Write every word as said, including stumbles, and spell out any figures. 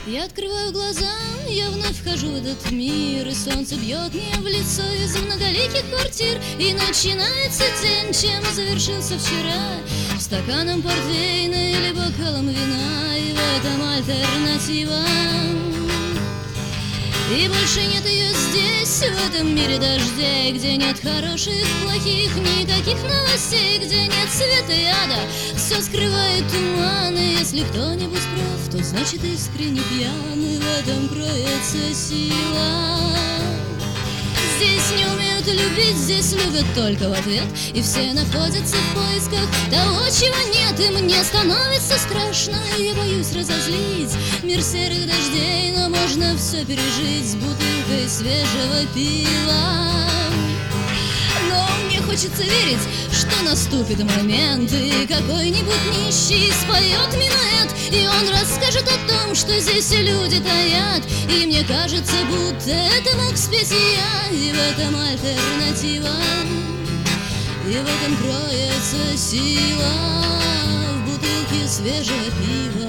Я открываю глаза, я вновь вхожу в этот мир, и солнце бьет мне в лицо из многоликих квартир. И начинается день, чем завершился вчера, стаканом портвейна или бокалом вина. И в этом альтернатива, и больше нет ее здесь, в этом мире дождей, где нет хороших, плохих, никаких новостей, где нет света и ада, все скрывает туман. И если кто-нибудь прав, то значит искренне пьян, и в этом кроется сила. Здесь не умеют любить, здесь любят только в ответ, и все находятся в поисках того, чего нет. И мне становится страшно, я боюсь разозлить мир серых дождей, но можно все пережить с бутылкой свежего пива. Но мне хочется верить, что наступит момент, и какой-нибудь нищий споет минуэт, и он расскажет о том, что здесь люди таят. И мне кажется, будто это мог спеть и я, и в этом альтернатива, и в этом кроется сила, в бутылке свежего пива.